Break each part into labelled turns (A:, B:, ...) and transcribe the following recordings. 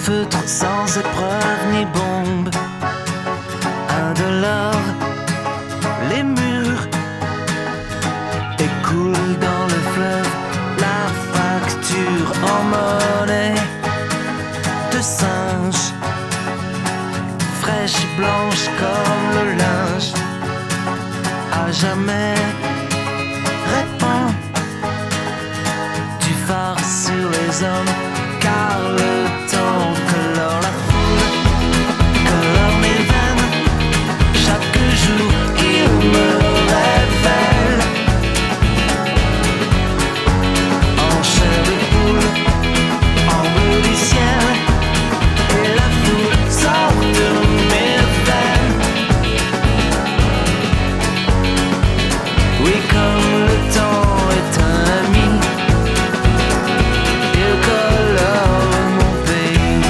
A: feutre sans épreuve ni bombe. Indolore, les murs écoulent dans le fleuve la facture en monnaie de singe, fraîche et blanche comme le linge. À jamais répand du phare sur les hommes, car le temps colore la foule, colore mes veines. Chaque jour il me révèle en chair de poule, en bleu du ciel, et la foule sort de mes veines. Oui, comme le temps est un ami, il colore mon pays.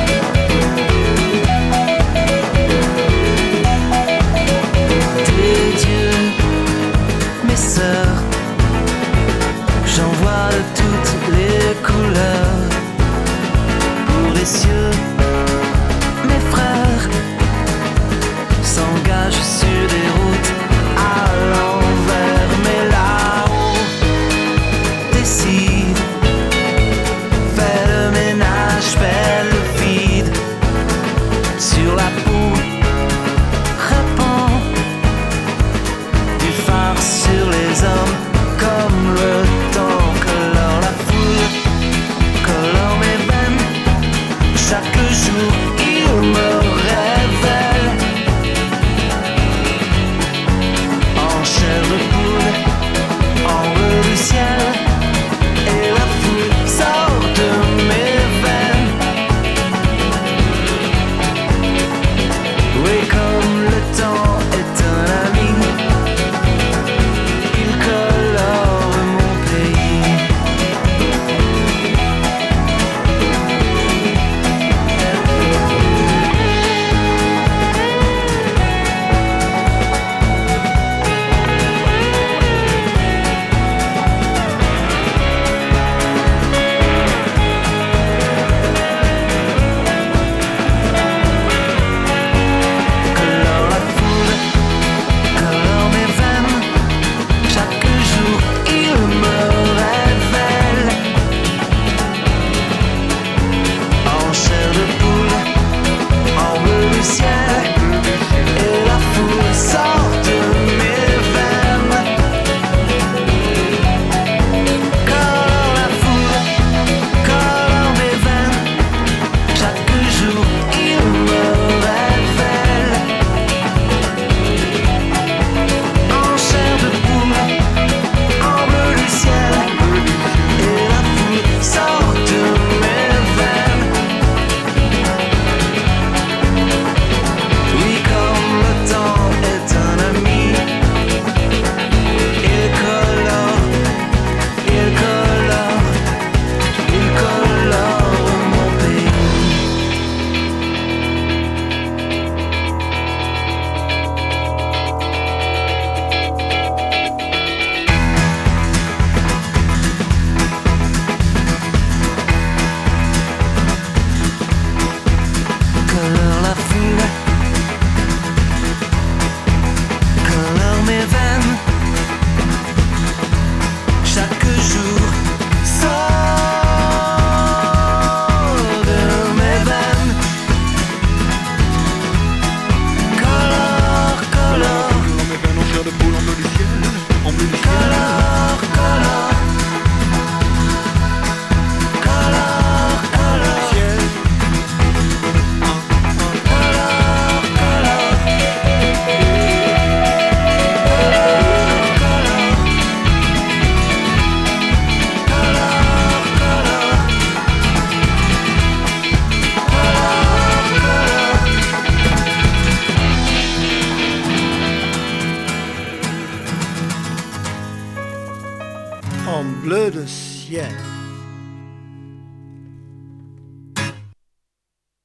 A: Tes dieux, mes sœurs, j'en vois de toutes les couleurs. Pour les cieux, mes frères s'engagent sur des routes à l'envers, mais là-haut décide, fais le ménage, fais le vide sur la peau, répand du phare sur les hommes, comme le temps colore la foule, colore mes veines. Chaque jour il me révèle en chair de poule, en bleu du ciel, et la foule sort de mes veines. Oui, comme le temps est un ami, il colore mon pays. Colore la foule, colore mes veines. Chaque jour il me révèle en chair de poule, en bleu du ciel, et la foule sort de mes veines. Colore la foule, colore mes veines. Chaque jour il me révèle en chair de poule, en bleu du ciel, et la foule sort de mes veines. Oui, comme le temps est un ami, il colore, il colore, il colore mon pays. Colore la foule, colore mes veines. Chaque jour sort de mes veines. Colore, colore,
B: Colore mes veines en chair de poule, en bleu du ciel, en bleu du ciel.
A: colore, colore, colore, colore,
B: Ciel.
A: colore, colore.
B: En bleu de ciel.